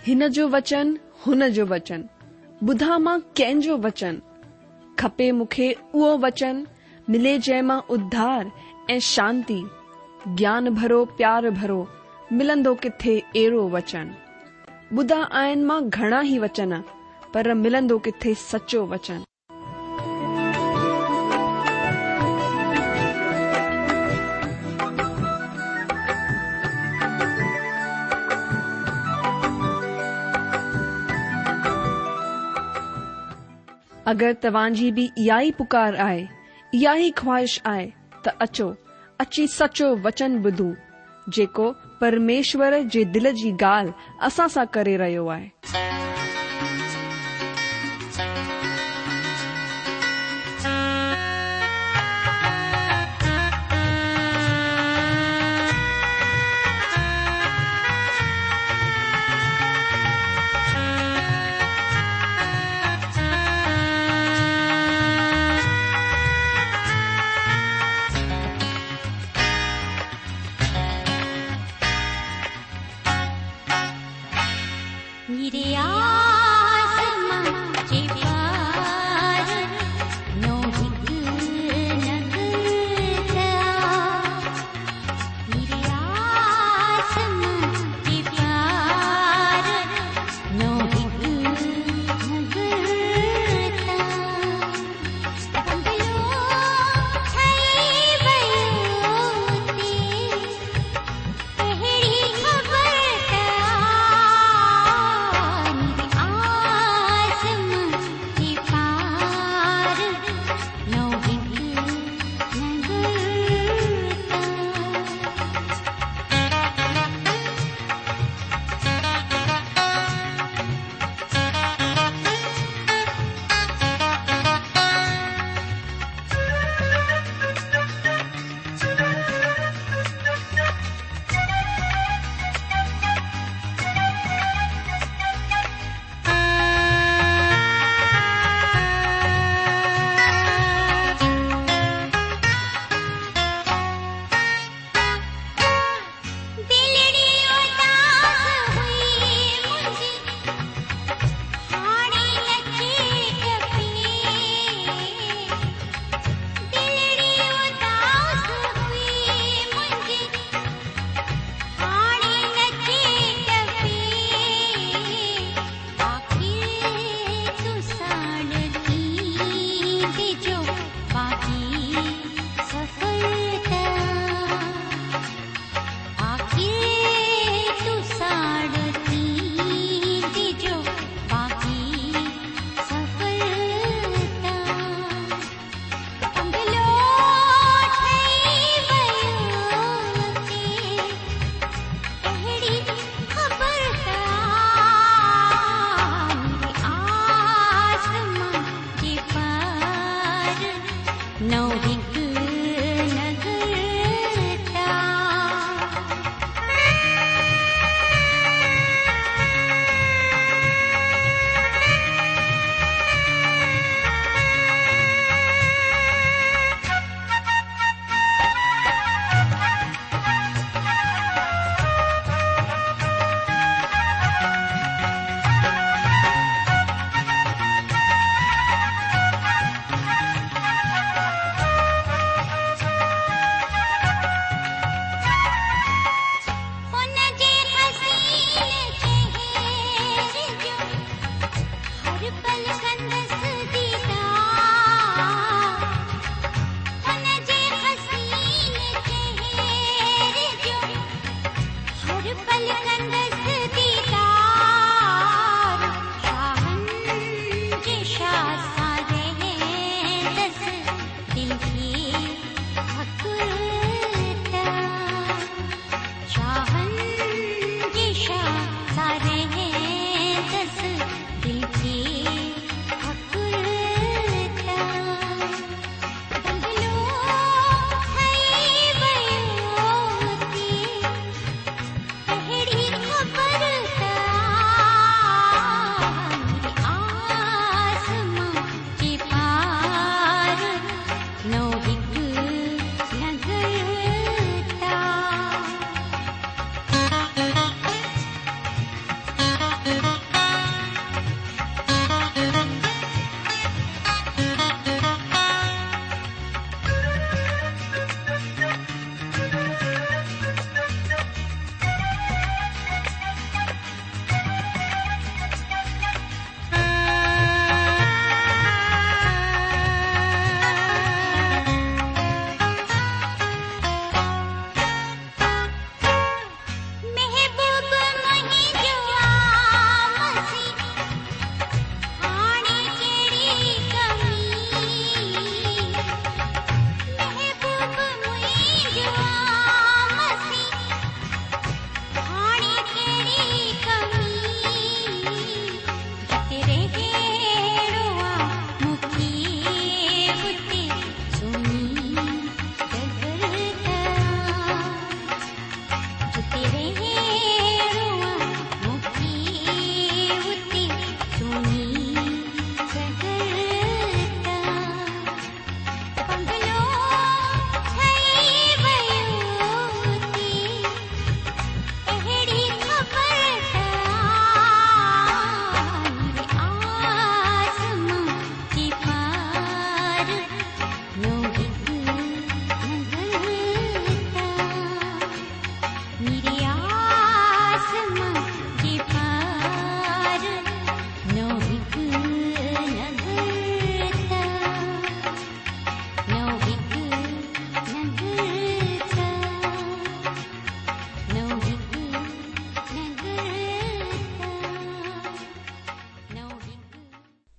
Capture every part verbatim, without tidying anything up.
हिन जो वचन हुन जो वचन, ॿुधा मां कंहिंजो वचन, खपे मूंखे उहो वचन, मिले जंहिं मां उद्धार ऐं शांती, ज्ञान भरो प्यार भरो, मिलंदो किथे अहिड़ो वचन। ॿुधा आहिनि मां घणा ई वचन, पर मिलंदो किथे सचो वचन। अगरि तव्हांजी बि इहा ई पुकार आहे, इहा ई ख्वाहिश आहे, त अचो अची सचो वचन ॿुधूं, जेको परमेश्वर जे दिल जी ॻाल्हि असां सां करे रहियो आहे।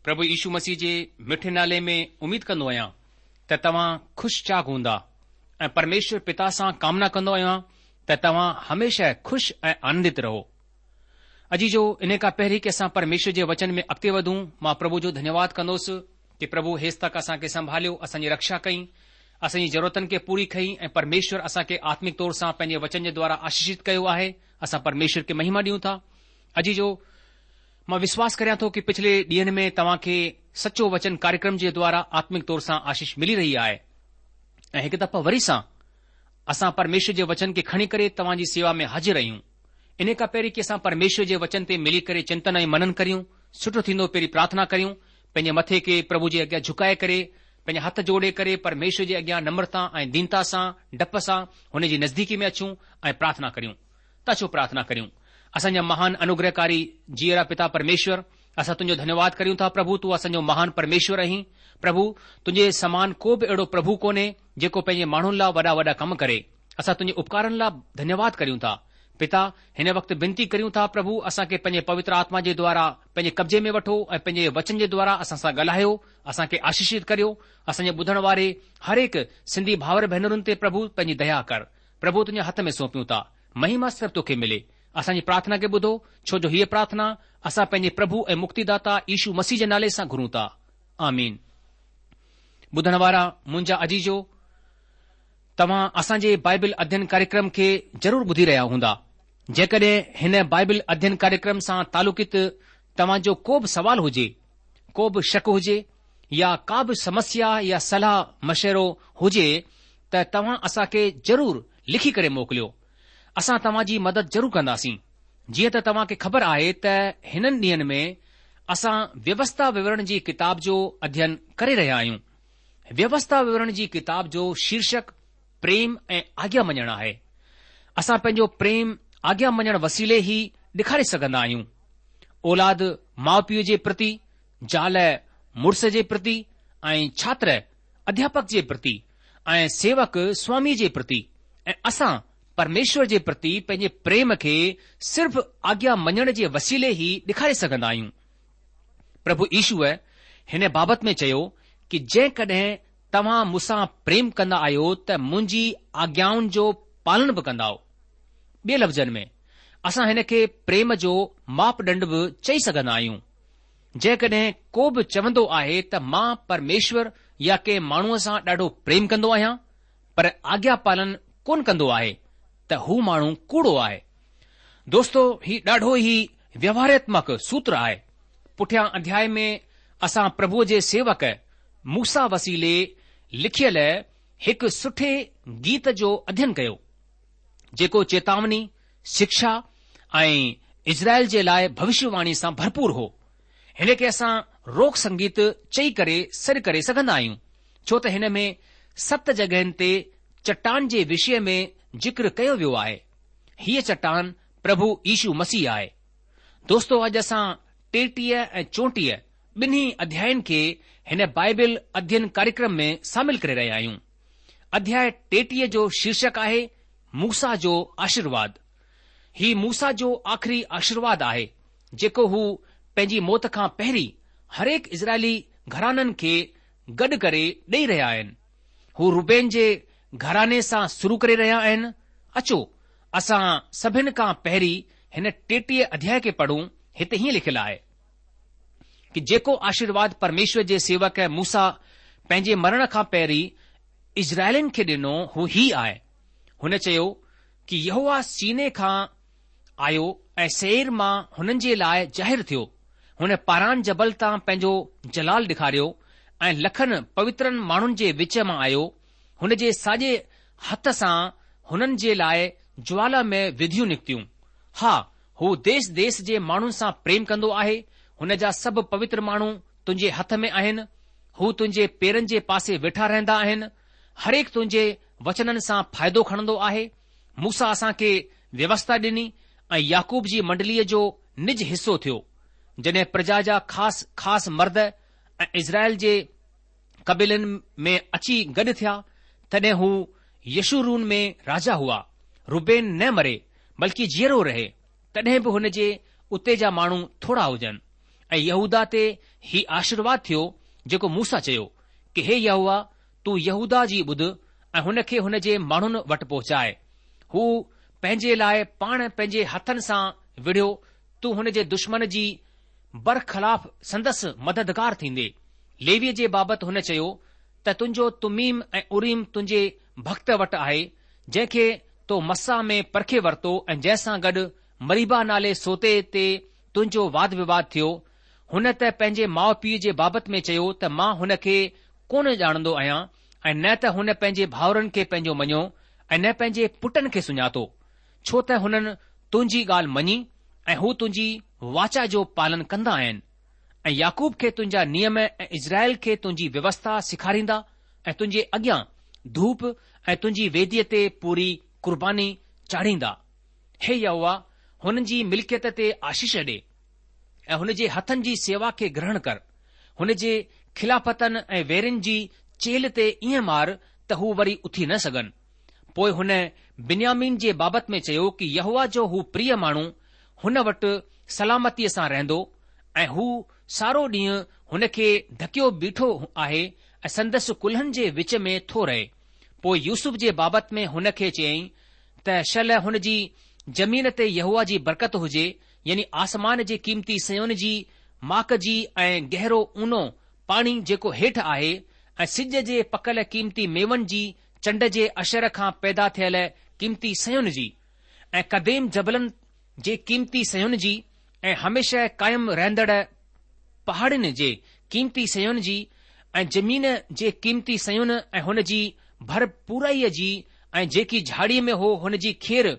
प्रभु यीशू मसीह जे मिठे नाले में उमीद कंदो आहियां त तव्हां खु़शि चाक हूंदा ऐं परमेश्वर पिता सां कामना कंदो आहियां त तव्हां हमेशह खु़शि ऐं आनंदित रहो। अजी जो इन खां पहिरीं कि असां परमेश्वर जे वचन में अॻिते वधूं, मां प्रभु जो धन्यवाद कंदुसि कि प्रभु हेसि तक असांखे संभालियो, असांजी रक्षा कई, असांजी ज़रूरतनि खे पूरी कई ऐं परमेश्वर असांखे आत्मिक तौर सां पंहिंजे वचन जे द्वारा आशीषित कयो आहे। असां परमेश्वर खे महिमा ॾियूं था। अजी जो मां विश्वास करियां थो कि पिछले ॾींहनि में तव्हां खे सचो वचन कार्यक्रम जे द्वारा आत्मिक तौर सां आशीष मिली रही आहे ऐं हिकु दफ़ा वरी सां असां परमेश्वर जे वचन खे खणी करे तव्हांजी सेवा में हाज़िर आहियूं। इन खां पहिरीं कि असां परमेश्वर जे वचन ते मिली करे चिंतन ऐं मनन करियूं, सुठो थींदो पहिरीं प्रार्थना करियूं, पंहिंजे मथे खे प्रभु जे अॻियां झुकाए करे, पंहिंजा हथ जोड़े करे परमेश्वर जे अॻियां नम्रता ऐं दीनता सां, डप सां हुन जी नज़दीकी में अचूं ऐं प्रार्थना करियूं। त अचो प्रार्थना करियूं। असांजा महान अनुग्रहकारी जीअरा पिता परमेश्वर, असां तुंहिंजो धन्यवाद करियूं था प्रभु, तूं असांजो महान परमेश्वर आहीं। प्रभु तुंहिंजे समान को बि अहिड़ो प्रभु कोन्हे जेको पंहिंजे माण्हुनि लाइ वॾा वॾा कम करे। असां तुंहिंजे उपकारनि लाइ धन्यवाद करियूं था पिता। हिन वक़्तु विनती करियूं था प्रभु, असांखे पंहिंजे पवित्र आत्मा जे द्वारा पंहिंजे कब्जे में वठो ऐं पंहिंजे वचन जे द्वारा असां सां ॻाल्हायो, असांखे आशीषित करियो। असांजे ॿुधण वारे हर हिकु सिंधी भाउर भेनरुनि ते प्रभु पंहिंजी दया कर। प्रभु तुंहिंजे हथ में सौंपियूं था, महिमा सिर्फ़ तोखे मिले। असांजी प्रार्थना खे ॿुधो, छो जो हीअ प्रार्थना असां पंहिंजे प्रभु ऐं मुक्तिदाता यीशू मसीह जे नाले सां घुरूं था। आमीन। ॿुधण वारा मुंहिंजा अजीजो, तव्हां असांजे बाइबल अध्ययन कार्यक्रम खे ज़रूर ॿुधी रहिया हूंदा। जेकॾहिं हिन बाइबल अध्ययन कार्यक्रम सां तालुकित तव्हांजो को बि सवाल हुजे, को बि शक हुजे या का बि समस्या या सलाह मशवरो हुजे त तव्हां असांखे ज़रूर लिखी करे मोकिलियो। असां तव्हांजी मदद ज़रूर कंदासीं। जीअं त तव्हांखे ख़बर आहे त हिननि ॾींहनि में असां व्यवस्था विवरण जी किताब जो अध्ययन करे रहिया आहियूं। व्यवस्था विवरण जी किताब जो शीर्षक प्रेम ऐं आज्ञा मञण आहे। असां पंहिंजो प्रेम आज्ञा मञण वसीले ई ॾेखारे सघंदा आहियूं। औलाद माउ पीउ जे प्रति, ज़ाल मुड़ुस जे प्रति ऐं छात्र अध्यापक जे प्रति ऐं सेवक स्वामी जे प्रति ऐं असां परमेश्वर जे प्रति पंहिंजे प्रेम खे सिर्फ़ आज्ञा मञण जे वसीले ई ॾेखारे सघंदा आहियूं। प्रभु यीशुअ हिन बाबति में चयो कि जेकॾहिं तव्हां मूंसां प्रेम कंदा आहियो त मुंहिंजी आज्ञाउनि जो पालन बि कंदा। ॿिए लफ़्ज़नि में असां हिन खे प्रेम जो मापदंड बि चई सघंदा आहियूं। जेकॾहिं को बि चवंदो आहे त मां परमेश्वर या कंहिं माण्हूअ सां ॾाढो प्रेम कंदो आहियां पर आज्ञा पालन कोन कंदो आहे त हू माण्हू कूड़ो आहे। दोस्तो, ही ॾाढो ई व्यवहारात्मक सूत्र आहे। पुठियां अध्याय में असां प्रभुअ जे सेवक मूसा वसीले लिखियल हिकु सुठे गीत जो अध्ययन कयो जेको चेतावनी, शिक्षा ऐं इज़राइल जे लाइ भविष्यवाणी सां भरपूर हो। हिन खे असां रोक संगीत चई करे सॾ करे सघंदा आहियूं, छो त हिन में सत जॻहियुनि ते चट्टान जे विषय में जिक्र कयो वियो आहे। हीअ चट्टान प्रभु यीशू मसीह आहे। दोस्तो, अॼु असां टेटीह ऐं चोटीह ॿिन्ही अध्यायनि खे हिन बाइबल अध्ययन कार्यक्रम में शामिल करे रहिया आहियूं। अध्याय टेटीह जो शीर्षक आहे मूसा जो आशीर्वाद। ही मूसा जो आख़िरी आशीर्वाद आहे जेको हू पंहिंजी मौत खां पहिरीं हरेक इज़राइली घराननि खे गॾु करे ॾेई रहिया आहिनि। हू रूबेन जे घराने सां शुरू करे रहिया आहिनि। अचो असां सभिनि खां पहिरीं हिन टेटीह अध्याय खे पढ़ूं। हिते हीअं लिखियलु आहे कि जेको आशीर्वाद परमेश्वर जे सेवक मूसा पंहिंजे मरण खां पहिरीं इज़राइलिन खे ॾिनो हू ही आहे। हुन चयो कि यहोवा सीने खां आयो ऐं सेर मां हुननि जे लाइ ज़ाहिर थियो। हुन पारान जबल तां पंहिंजो जलाल ॾेखारियो ऐं लखनि पवित्रनि माण्हुनि जे विच मां आयो। हुन जे साॼे हथ सां हुननि जे लाइ ज्वाला में विधियूं निकितियूं। हा, हू देश देश जे माण्हुनि सां प्रेम कंदो आहे। हुन जा सभु पवित्र माण्हू तुंहिंजे हथ में आहिनि। हू तुंहिंजे पेरनि जे पासे वेठा रहंदा आहिनि। हरेक तुंहिंजे वचननि सां फ़ाइदो खणंदो आहे। मूसा असांखे व्यवस्था ॾिनी ऐं याकूब जी मंडलीअ जो निज हिस्सो थियो। जॾहिं प्रजा जा ख़ासि ख़ासि मर्द ऐं इज़राइल जे कबीलनि में अची गॾु थिया तॾहिं हू यशूरून में राजा हुआ। रूबेन न मरे बल्कि जीअरो रहे, तॾहिं बि हुन जे उते जा माण्हू थोरा हुजनि ऐं यहूदा ते ही आशीर्वाद थियो जेको मूसा चयो कि हे यहोवा, तू यहूदा जी ॿुध ऐं हुन खे हुन जे माण्हुनि वटि पहुचाए। हू पंहिंजे लाइ पाण पंहिंजे हथनि सां विढ़ियो, तू हुन जे दुश्मन जी बरख़लाफ़ संदसि मददगार थींदे। लेवीअ जे बाबति हुन चयो त तुंहिंजो तुमीम ऐं उरीम तुंहिंजे भक्त वटि आहे, जंहिंखे तो मस्सा में परखे वरितो ऐं जंहिंसां गॾु मरीबा नाले सोते ते तुंहिंजो वाद विवाद थियो। हुन त पंहिंजे माउ पीउ जे बाबति में चयो त मां हुन खे कोन ॼाणंदो आहियां, ऐं न त हुन पंहिंजे भाउरनि खे पंहिंजो मञियो ऐं न पंहिंजे पुटनि खे सुञातो, छो त हुननि तुंहिंजी ॻाल्हि मञी ऐं हू तुंहिंजी वाचा जो पालन कंदा आहिनि। ऐं याकूब खे तुंहिंजा नियम ऐं इज़राइल खे तुंहिंजी व्यवस्था सेखारींदा ऐं तुंहिंजे अॻियां धूप ऐं तुंहिंजी वेदीअ ते पूरी कुर्बानी चाढ़ींदा। हे यहोवा, हुननि जी मिल्कियत ते आशीष ॾे ऐं हुन जे हथनि जी सेवा खे ग्रहण कर। हुन जे खिलाफ़तनि ऐं वेरनि जी चेल ते ईअं मार त हू वरी उथी न सघनि। पोइ हुन बिन्यामीन जे बाबति में चयो कि यहोवा जो हू प्रिय माण्हू हुन वटि सलामतीअ सां रहंदो ऐं हू सारो ॾींहुं हुन खे ढकियो बीठो आहे ऐं संदसि कुल्हनि जे विच में थो रहे। पोइ यूसुफ जे बाबति में हुन खे चयईं त शल हुन जी ज़मीन ते यहोवा जी बरकत हुजे, यानी आसमान जे क़ीमती सयोन जी, माक जी ऐं गहरो ऊनो पाणी जेको हेठि आहे, ऐं सिज जे पकल क़ीमती मेवनि जी, चंड जे अशर खां पैदा थियल क़ीमती सयुन जी, ऐं कदेम जबलनि जे क़ीमती सयुन जी, ऐं हमेशह क़ाइम रहंदड़ पहाड़ियुनि जे क़ीमती सयुन जी, ऐं ज़मीन जे क़ीमती सयुन ऐं हुन जी भरपूराईअ जी, ऐं जेकी झाड़ीअ में हो हुन जी खेर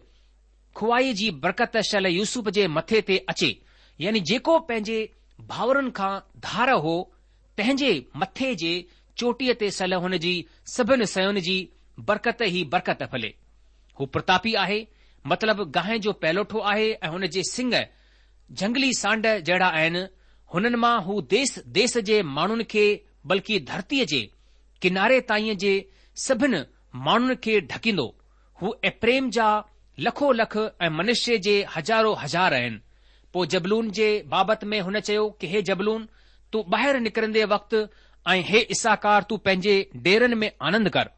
खुवाई जी बरकत शल यूसुफ जे मथे ते अचे, यानी जेको पंहिंजे भाउरनि खां धार हो तंहिंजे मथे जे चोटीअ ते सल हुन जी सभिनि सयुनि जी बरकत ई बरकत फले। हू प्रतापी आहे, मतिलब गांइ जो पैलोठो आहे ऐं हुन जे सिंग जंगली सांड जहिड़ा आहिनि। हुननि मां हू देस देस जे माण्हुनि खे, बल्कि धरतीअ जे किनारे ताईं जे सभिनि माण्हुनि खे ढकींदो। हू एप्रेम जा लखो लख ऐं मनुष्य जे हज़ारो हज़ार आहिनि। पोइ जबलून जे बाबति में हुन चयो कि हे जबलून, तू ॿाहिरि निकिरंदे वक़्तु ऐं हे इसाकार, तू पंहिंजे डेरनि में आनंद कर।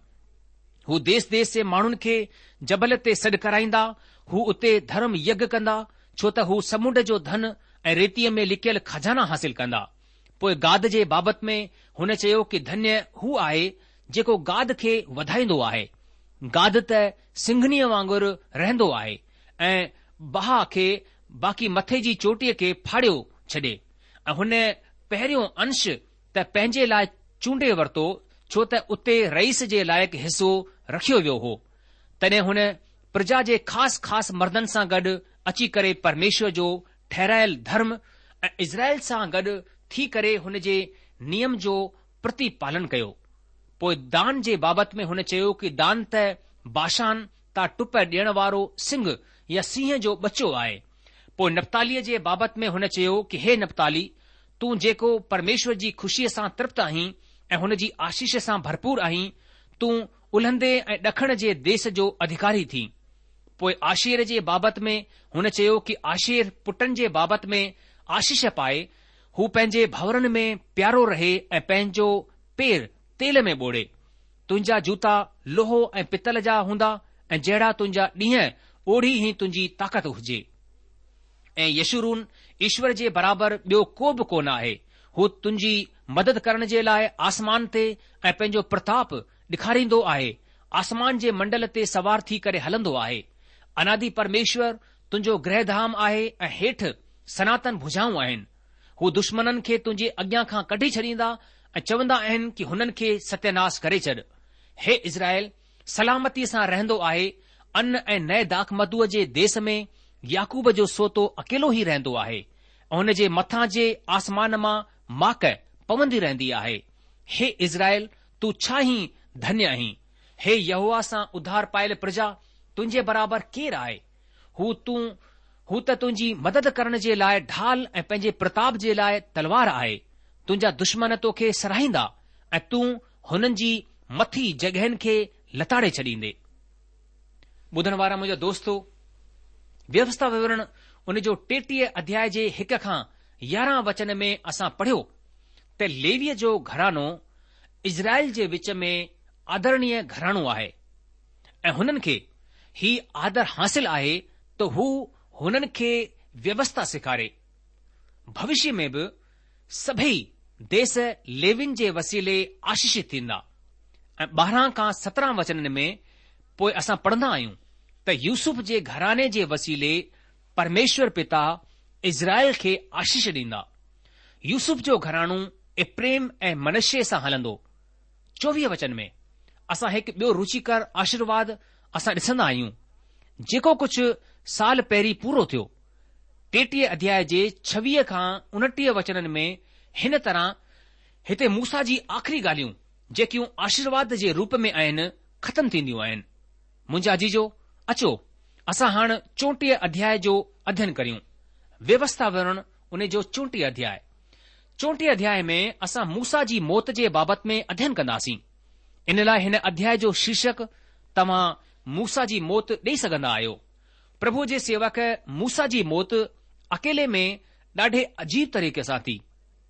हू देस देस जे माण्हुनि खे जबल ते सॾु कराईंदा, हू उते धर्म यज्ञ कंदा, छो त हू समुंड जो धन ऐं रेतीअ में लिकियल खजाना हासिल कंदा। पोइ गाद जे बाबति में हुन चयो कि धन्य हू आहे जेको गाद खे वधाईंदो आहे। गाद त सिंघनीअ वांगुरु रहंदो आहे ऐं बहा खे, बाक़ी मथे जी चोटीअ खे फाड़ियो छॾे, ऐं हुन पहिरियों अंश त पंहिंजे लाइ चूंडे वरितो, छो त उते रईस जे लाइक़ु हिसो रखियो वियो हो। तॾहिं हुन प्रजा जे ख़ासि ख़ासि मर्दनि सां गॾु अची करे परमेश्वर जो ठहिरायल धर्म ऐं इज़राइल सां गॾु थी करे हुन जे नियम जो प्रतिपालन कयो। पोइ दान जे बाबति में हुन चयो कि दान त बाशान तां टुप ॾियण वारो सिंह या सिंह जो बचो आहे। पोइ नप्तालीअ जे बाबति में हुन चयो कि हे नप्ताली, तूं जेको परमेश्वर जी ख़ुशीअ सां तृप्त आहीं ऐं हुन जी आशीष सां भरपूर आहीं, तूं उलहंदे ऐं ॾखण जे देश जो अधिकारी थी। पोइ आशीर जे बाबति में हुन चयो कि आशीर पुटनि जे बाबति में आशीष पाए, हू पंहिंजे भाउरनि में प्यारो रहे ऐं पंहिंजो पेर तेल में ॿोड़े। तुंहिंजा जूता लोहो ऐं पितल जा हूंदा ऐं जहिड़ा तुंहिंजा ॾींहं ओढ़ी ई तुंहिंजी ताक़त हुजे। ऐं यशूरून ईश्वर जे बराबरि ॿियो को बि कोन आहे। हू तुंहिंजी मदद करण जे लाइ आसमान ते ऐं पंहिंजो प्रताप ॾेखारींदो आहे, आसमान जे मंडल ते सवार थी करे हलंदो आहे। अनादि परमेश्वर तुंहिंजो गृहधाम आहे ऐं हेठि सनातन भुजाऊं आहिनि। हू दुश्मननि खे तुंहिंजे अॻियां खां कढी छॾींदा ऐं चवंदा आहिनि कि हुननि खे सत्यानाश करे छॾ। हे इज़राइल सलामतीअ सां रहंदो आहे। अन्न ऐं नए दाख मधुअ जे देश में याकूब जो सोतो अकेलो ई रहंदो आहे ऐं हुन जे मथां जे आसमान मां माक पवंदी रहंदी आहे। हे इज़राइल, तू छा ई धन्य आहीं। हे यहोवा सां उधार पायल प्रजा, तुंहिंजे बराबरि केरु आहे। हू तूं हू त तुंहिंजी मदद करण जे लाइ ढाल ऐं पंहिंजे प्रताप जे लाइ तलवार आहे। तुंहिंजा दुश्मन तोखे सराहींदा ऐं तूं हुननि जी मथी जॻहियुनि खे लताड़े छॾींदे। ॿुधण वारा मुंहिंजा दोस्तो, व्यवस्था विवरण उन जो टेटीह अध्याय जे हिक खां यारहं वचन में असां पढ़ियो त लेवीअ जो घरानो इज़राइल जे विच में आदरणीय घरानो आहे ऐं हुननि खे ही आदर हासिल आहे त हू हुननि खे व्यवस्था सेखारे। भविष्य में बि सभई देश लेविन जे वसीले आशीषित थींदा। ऐं ॿारहं खां सत्रहं वचननि में पोइ असां पढ़ंदा आहियूं त यूसुफ जे घराने जे वसीले परमेश्वर पिता इज़राइल खे आशीष ॾींदा। यूसुफ जो घराणो इप्रेम ऐं मनश्शे सां हलंदो। चोवीह वचन में असां हिकु ॿियो रुचिकर आशीर्वाद असां ॾिसंदा आहियूं जेको कुझु साल पहिरीं पूरो थियो। टेटीह अध्याय जे छवीह खां उणटीह वचननि में हिन तरह हिते मूसा जी आख़िरी ॻाल्हियूं जेकियूं आशीर्वाद जे रूप में आहिनि ख़तम थींदियूं आहिनि। मुंहिंजा जीजो अचो असां हाणे चोटीह अध्याय जो अध्ययन करियूं। व्यवस्था विवरण उन जो चोटीह अध्याय। चोटीह अध्याय में असां मूसा जी मौत जे बाबति में अध्ययन कंदासीं। इन लाइ हिन अध्याय जो शीर्षक तव्हां मूसा जी मौत ॾेई सघंदा आहियो। प्रभु जे सेवक मूसा जी मौत अकेले में ॾाढे अजीब तरीक़े सां थी।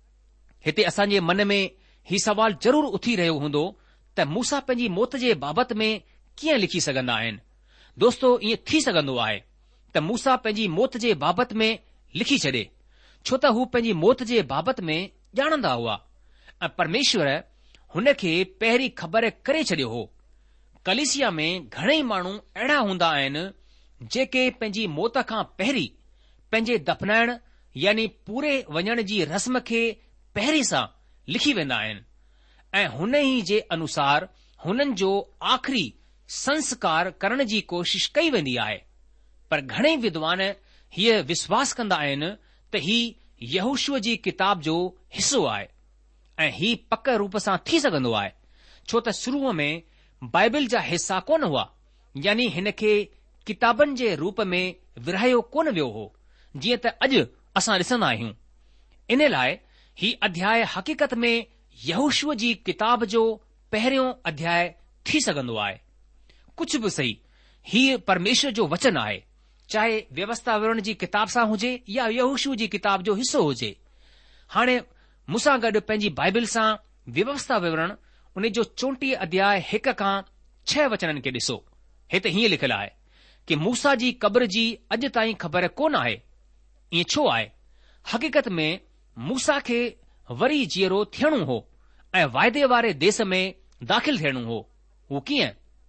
हिते असांजे मन में ही सवाल ज़रूर उथी रहियो हूंदो त मूसा पंहिंजी मौत जे बाबति में कीअं लिखी सघंदा आहिनि। दोस्तो, ईअं थी सघंदो आहे त मूसा पंहिंजी मौत जे बाबति में लिखी छॾे छो त हू पंहिंजी मौत जे बाबति में ॼाणंदा हुआ ऐं परमेश्वर हुन खे पहिरीं ख़बर करे छॾियो हो। कलीसिया में घणेई माण्हू अहिड़ा हूंदा आहिनि जेके पंहिंजी मौत खां पहिरीं पंहिंजे दफ़नाइण यानी पूरे वञण जी रस्म खे पहिरीं सां लिखी वेंदा आहिनि ऐं हुन ई जे अनुसार हुननि जो आख़िरी संस्कार करण जी कोशिश कई वेंदी आहे। पर घणेई विद्वान हीअ विश्वास कंदा आहिनि त ही यहोशूअ जी किताब जो हिसो आहे ऐं ही पक रूप सां थी सघंदो आहे छो त शुरूअ में बाइबल जा हिसा कोन हुआ यानी हिन खे किताबनि जे रूप में विरहायो कोन वियो हो जीअं त अॼु असां ॾिसंदा आहियूं। इन लाइ ही अध्याय हक़ीक़त में यहोशूअ जी किताब जो पहिरियों अध्याय थी सघंदो आहे। कुझु बि सही, हीउ परमेश्वर जो वचन आहे, चाहे व्यवस्था विवरण जी किताब सां हुजे या यहोशूअ जी किताब जो हिसो हुजे। हाणे मूंसां गॾु पंहिंजी बाइबल सां व्यवस्था विवरण उन जो चोटीह अध्याय हिक खां छह वचननि खे ॾिसो। हिते हीअं लिखियलु आहे कि मूसा जी क़ब्र जी अॼु ताईं ख़बर कोन आहे। ईअं छो आहे? हक़ीक़त में मूसा खे वरी जीअरो थियणो हो ऐं वाइदे वारे देश में दाख़िल थियणो हो। हू कीअं?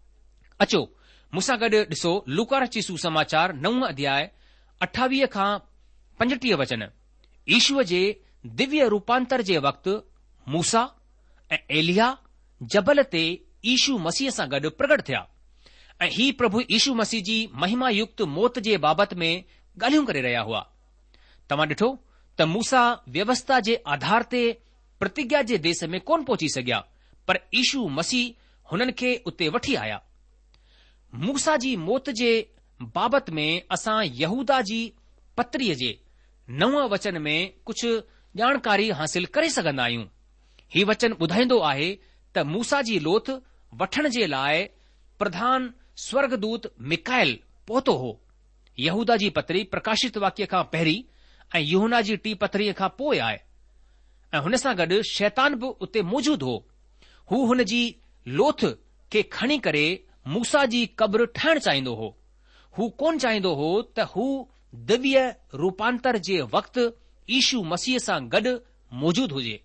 अचो मूंसां गॾु ॾिसो लूका रचियल सुसमाचार नव अध्याय अठावीह खां पंजटीह वचन। ईशूअ जे दिव्य रूपांतर जे वक़्तु मूसा ऐं एलिया जबल ते ईशू मसीह सां गॾु प्रगट थिया ऐं ही प्रभु ईशू मसीह जी महिमा युक्त मौत जे बाबति में ॻाल्हियूं करे रहिया हुआ। तव्हां ॾिठो त मूसा व्यवस्था जे आधार ते प्रतिज्ञा जे देश में कोन पहुची सघिया पर ईशू मसीह हुननि खे उते वठी आया। मूसा जी मौत जे बाबति में असां यहूदा जी पत्रीअ जे नव वचन में कुझु ॼाणकारी हासिल करे सघंदा आहियूं। ही वचन ॿुधाईंदो आहे त मूसा जी लोथ वठण जे लाइ प्रधान स्वर्गदूत मिकायल पहुतो हो। यहूदा जी पत्री प्रकाशित वाक्य खां पहिरीं ऐं यूहन्ना जी टी पत्रीअ खां पोइ आहे ऐं हुन सां गॾु शैतान बि उते मौजूदु हो। हू हुन जी लोथ खे खणी करे मूसा जी क़ब्र ठाहिण चाहींदो हो। हू कोन चाहींदो हो त हू दिव्य रूपांतर जे वक़्तु ईशू मसीह सां गॾु मौजूदु हुजे।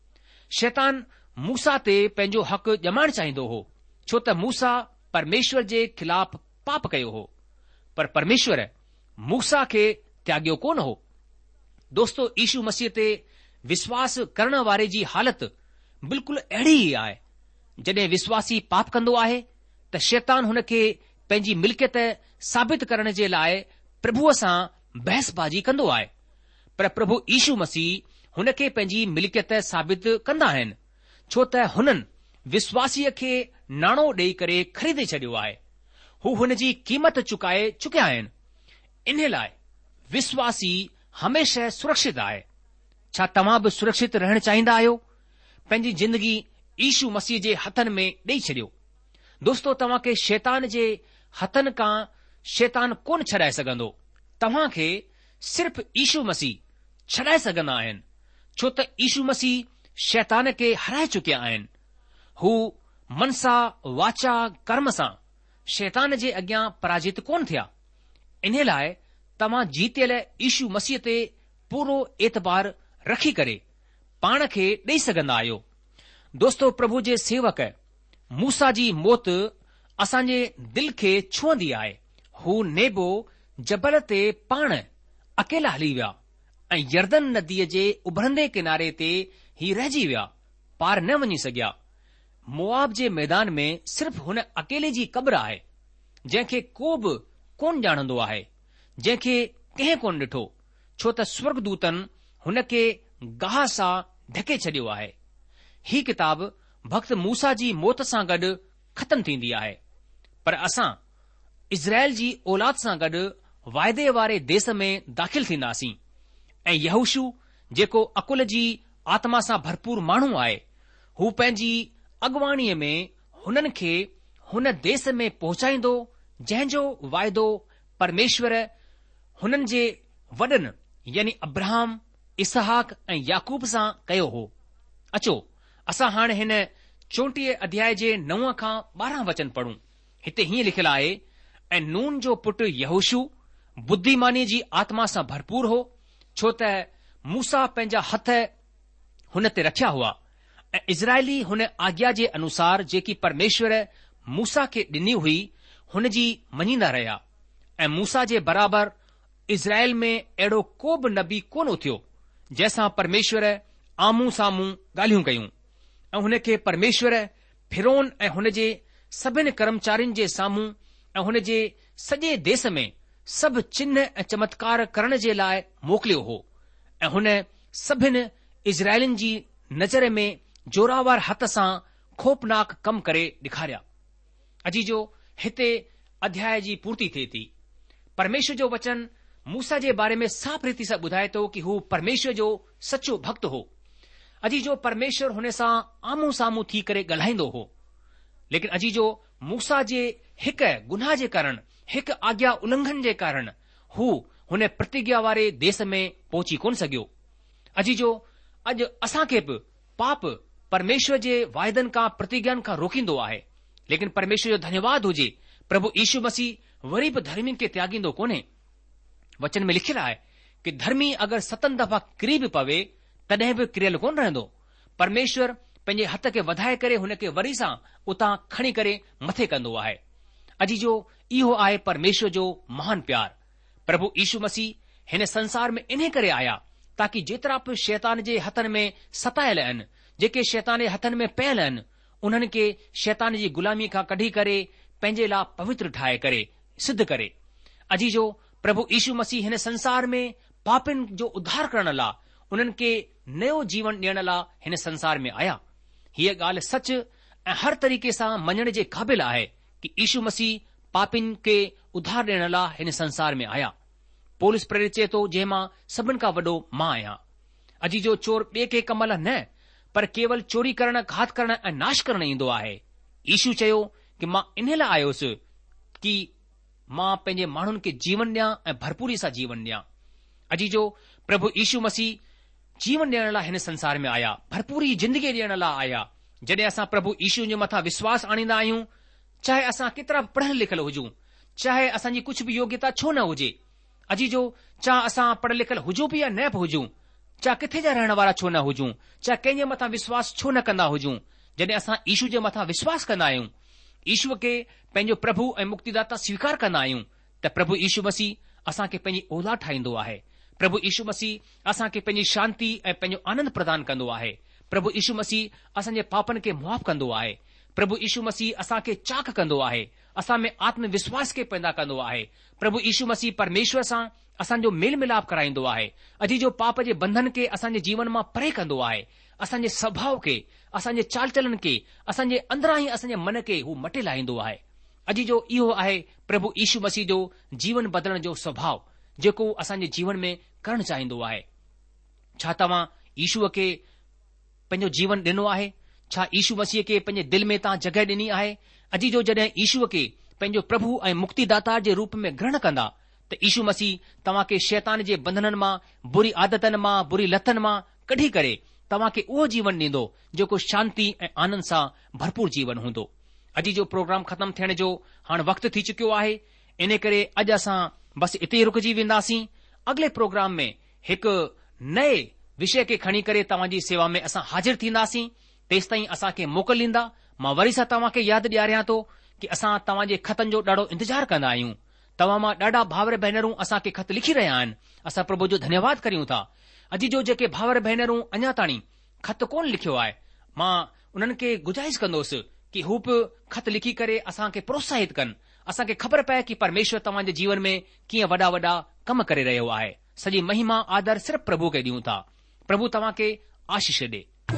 शैतान मूसा ते पंहिंजो हक़ ॼमाइण चाहींदो हो छो त मूसा परमेश्वर जे ख़िलाफ़ पाप कयो हो पर परमेश्वर मूसा खे त्यागियो कोन हो। दोस्तो, ईशू मसीह ते विश्वास करण वारे जी हालत बिल्कुलु अहिड़ी ई आहे। जॾहिं विश्वासी पाप कंदो आहे त शैतान हुन खे पंहिंजी मिल्कियत साबित करण जे लाइ प्रभुअ सां बहसबाजी कंदो आहे पर प्रभु ईशू मसीह हुन खे पंहिंजी मिल्कियत साबित कंदा आहिनि छो त हुननि विश्वासीअ खे नाणो ॾेई करे ख़रीदे छॾियो आहे। हू हुन जी क़ीमत चुकाए चुकिया आहिनि। इन लाइ विश्वासी हमेशह सुरक्षित आहे। छा तव्हां बि सुरक्षित रहण चाहींदा आहियो? पंहिंजी जिंदगी ईशू मसीह जे हथनि में ॾेई छॾियो। दोस्तो, तव्हां खे शैतान जे हथनि खां शैतान कोन छॾाए सघंदो। तव्हां खे सिर्फ़ ईशू मसीह छॾाए सघंदा आहिनि, छो त यीशु मसीह शैतान खे हराए चुकिया आहिनि। हू मनसा वाचा कर्म सां शैतान जे अॻियां पराजित कोन थिया। इन लाइ तव्हां जीतियल यीशु मसीह ते पूरो एतबार रखी करे पाण खे ॾेई सघंदा आहियो। दोस्तो, प्रभु जे सेवक मूसा जी मौत असांजे दिल खे छुहंदी आहे। हू नेबो जबल ते पाण अकेला हली विया ऐं यर्दन नदीअ जे उभरंदे किनारे ते ही रहिजी विया, पार न वञी सघिया। मोआब जे मैदान में सिर्फ़ हुन अकेले जी क़ब्र आहे, जंहिंखे को बि कोन ॼाणंदो आहे, जंहिंखे कंहिं कोन ॾिठो, छो त स्वर्गदूतनि हुन खे गाह सां ढके छॾियो आहे। ही किताब भक्त मूसा जी मौत सां गॾु ख़तम थींदी आहे, पर असां इज़राइल जी औलाद सां गॾु वाइदे वारे देस में दाख़िल थींदासीं। ऐं यहोशू जेको अकुल जी आत्मा सां भरपूर माण्हू आहे, हू पंहिंजी अॻुवाणीअ में हुननि खे हुन देस में पहुचाईंदो जंहिंजो वाइदो परमेश्वर हुननि जे वॾनि यानी अब्राहम, इसहाक ऐं याकूब सां कयो हो। अचो असां हाणे हिन चोटीह अध्याय जे नव खां ॿारहं वचन पढ़ूं। हिते हीअं लिखियलु आहे, ऐं नून जो पुटु यहोशू बुद्धिमानी जी आत्मा सां भरपूर हो, छो त मूसा पंहिंजा हथ हुन ते रखिया हुआ ऐं इज़राइली हुन आज्ञा जे अनुसार जेकी परमेश्वर मूसा खे ॾिनी हुई हुन जी मञींदा रहिया। ऐं मूसा जे बराबरि इज़राइल में अहिड़ो को बि नबी कोन उथियो जंहिंसां परमेश्वर आम्हूं साम्हूं ॻाल्हियूं कयूं। ऐं हुन खे परमेश्वर फिरौन ऐं हुन जे सभिनि कर्मचारियुनि जे साम्हूं ऐं हुन जे सॼे देस में सभु चिन्ह ऐं चमत्कार करण जे लाइ मोकिलियो हो। ऐं हुन सभिनि इज़राइलियुनि जी नज़र में जोरावर हथ सां खोपनाक कम करे ॾेखारिया। अजीजो, हिते अध्याय जी पूर्ति थिए थी। परमेश्वर जो वचन मूसा जे बारे में साफ़ रीति सां ॿुधाए थो कि हू परमेश्वर जो सचो भक्त हो। अजीजो, परमेश्वर हुन सां आम्हूं साम्हूं थी करे ॻाल्हाईंदो हो, लेकिन अजीजो मूसा जे हिकु गुनाह जे कारण, हिकु आज्ञा उल्लंघन जे कारण हू हुन प्रतिज्ञा वारे देस में पहुची कोन सघियो। अजीजो, अॼु असांखे बि पाप परमेश्वर जे वाइदनि खां, प्रतिज्ञानि खां रोकींदो आहे, लेकिन परमेश्वर जो धन्यवाद हुजे, प्रभु यीशु मसीह वरी बि धर्मियुनि खे त्यागींदो कोन्हे। वचन में लिखियलु आहे कि धर्मी अगरि सतन दफ़ा किरी बि पवे तॾहिं बि किरियल कोन रहंदो। परमेश्वर पंहिंजे हथ खे वधाए करे हुन खे वरी सां उतां खणी करे मथे कंदो आहे। अजीजो, इहो आहे परमेश्वर जो महान प्यार। प्रभु यीशु मसीह हिन संसार में इन करे आया ताकि जेतिरा बि शैतान जे हथनि में सतायल आहिनि, जेके शैतान जे हथनि में पयल आहिनि, उन्हनि खे शैतान जी गुलामी खां कढी करे पंहिंजे लाइ पवित्र ठाहे करे सिद्ध करे। अजीजो, प्रभु यीशु मसीह हिन संसार में पापिन जो उद्धार करण लाइ, उन्हनि खे नयो जीवन ॾियण लाइ हिन संसार में आया। हीअ ॻाल्हि सच ऐं हर तरीक़े सां मञण जे क़ाबिल आहे कि यीशु मसीह पापिन खे उद्धार ॾियण लाइ हिन संसार में आया। पौलुस प्रेरित चए थो, जंहिं मां सभिनि खां वॾो मां आहियां। अजीजो, चोर ॿिए के कम लाइ न, पर केवल चोरी करण, घात करण ऐं नाश करण ईंदो आहे। यीशु चयो कि मां इन लाइ आयुसि कि मां पंहिंजे माण्हुनि खे जीवन ॾियां ऐं भरपूरी सां जीवन ॾियां। अजीजो, प्रभु यीशु मसीह जीवन ॾियण लाइ हिन संसार में आया, भरपूरी जिंदगी ॾियण लाइ आया। जॾहिं असां प्रभु यीशु जे मथां विश्वास आणींदा आहियूं, चाहे असां केतिरा पढ़ियल लिखियल हुजूं, चाहे असांजी कुझु बि योग्यता छो न हुजे, अजीजो, चाहे असां पढ़ियल लिखियल हुजूं बि या न बि हुजूं, चाहे किथे जा रहण वारा छो न हुजूं, चाहे कंहिंजे मथां विश्वास छो न कंदा हुजूं, जॾहिं असां यीशु जे मथां विश्वास कंदा आहियूं, ईश्वर खे पंहिंजो प्रभु ऐं मुक्तिदाता स्वीकार कंदा आहियूं, त प्रभु यीशु मसीह असांखे पंहिंजी औलाद ठाहींदो आहे। प्रभु यीशु मसीह असांखे पंहिंजी शांती ऐं पंहिंजो आनंद प्रदान कंदो आहे। प्रभु यीशु मसीह असांजे पापनि खे मुआफ़ कंदो आहे। प्रभु यीशु मसीह असांखे चाक कंदो आहे, असां में आत्मविश्वास खे पैदा कंदो आहे। प्रभु यीशु मसीह परमेश्वर सां असांजो मेल मिलाप कराईंदो आहे। अॼु जो पाप जे बंधन खे असांजे जीवन मां परे कंदो आहे। असांजे स्वभाव खे, असांजे चाल चलन खे, असांजे अंदरां ई असांजे मन खे हू मटे लाहींदो आहे। अॼु जो इहो आहे प्रभु यीशु मसीह जो जीवन बदलण जो स्वभाव, जेको असांजे जीवन में करणु चाहींदो आहे। छा तव्हां यीशुअ खे पंहिंजो जीवन ॾिनो आहे? छा यीशु मसीह खे पंहिंजे दिलि में तव्हां जॻहि ॾिनी आहे? अॼु जो जॾहिं यीशुअ खे पंहिंजो प्रभु ऐं मुक्तिदाता जे रूप में ग्रहण कंदा, त त यीशू मसीह तव्हां खे शैतान जे बंधननि मां, बुरी आदतनि मां, बुरी लतनि मां कढी करे तव्हां खे उहो जीवन ॾींदो जेको शांती ऐं आनंद सां भरपूर जीवन हूंदो। अॼु जो प्रोग्राम ख़तमु थियण जो हाणे वक़्तु थी चुकियो आहे, इन करे अॼु असां बसि इते ई रुकिजी वेंदासीं। अॻिले प्रोग्राम में हिकु नए विषय खे खणी करे तव्हांजी सेवा में असां हाज़िर थींदासीं। तेसि ताईं असांखे मोकल ॾींदा। मां वरी सां तव्हां खे यादि ॾियारियां थो कि असां तव्हांजे ख़तनि जो ॾाढो इंतज़ारु कंदा आहियूं। तव्हां मां ॾाढा भावर भेनरूं असांखे ख़त लिखी रहिया आहिनि। असां प्रभु जो धन्यवाद करियूं था। अॼु जो जेके भावर भेनरूं अञा ताणी ख़त कोन लिखियो आहे, मां उन्हनि खे गुजारिश कंदुसि कि हू बि ख़त लिखी करे असांखे प्रोत्साहित कनि, असांखे ख़बर पए कि परमेश्वर तव्हांजे जीवन में कीअं वॾा वॾा कम करे रहियो आहे। सॼी महिमा आदर सिर्फ़ प्रभु खे ॾियूं था। प्रभु तव्हां खे आशीष ॾे।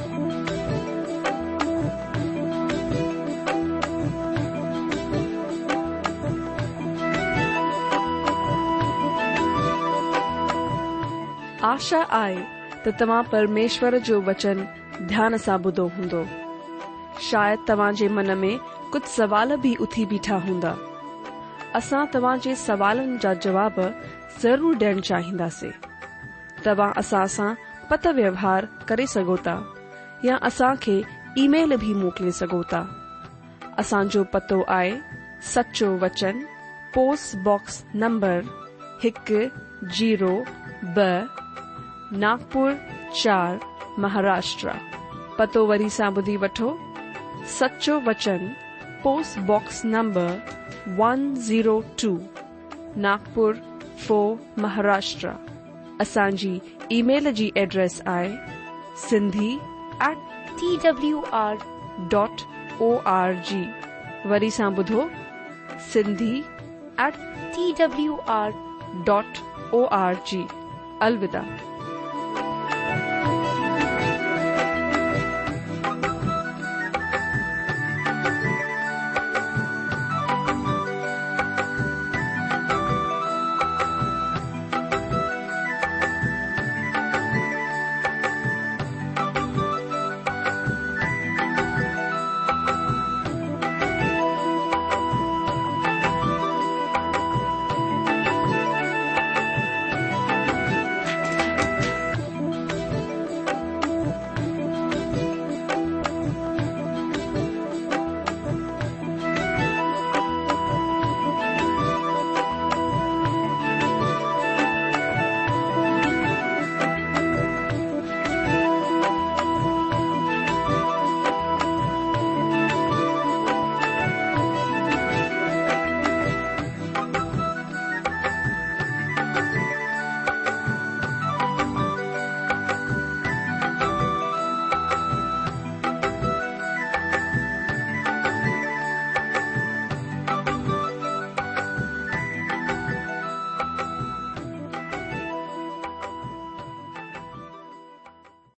आशा आहे त तव्हां परमेश्वर जो वचन ध्यान सां ॿुधो हूंदो। शायदि तव्हां जे मन में कुझु सवाल बि उथी बीठा हूंदा। असां तव्हां जे सवालनि जा जवाब ज़रूर ॾियणु चाहींदासीं। तव्हां असां सां पत व्यवहार करे सघो था या असांखे ईमेल बि मोकिले सघो था। असांजो पतो आहे सचो वचन, पोस्ट बॉक्स नंबर हिकु जीरो ब नागपुर चार, महाराष्ट्र। पतो वरी सां ॿुधी वठो। सचो वचन, post box number one zero two, Nagpur four, Maharashtra. असांजी ईमेल जी एड्रेस आहे Sindhi at T W R dot O R G. वरी सां ॿुधो, Sindhi at T W R dot O R G. अलविदा।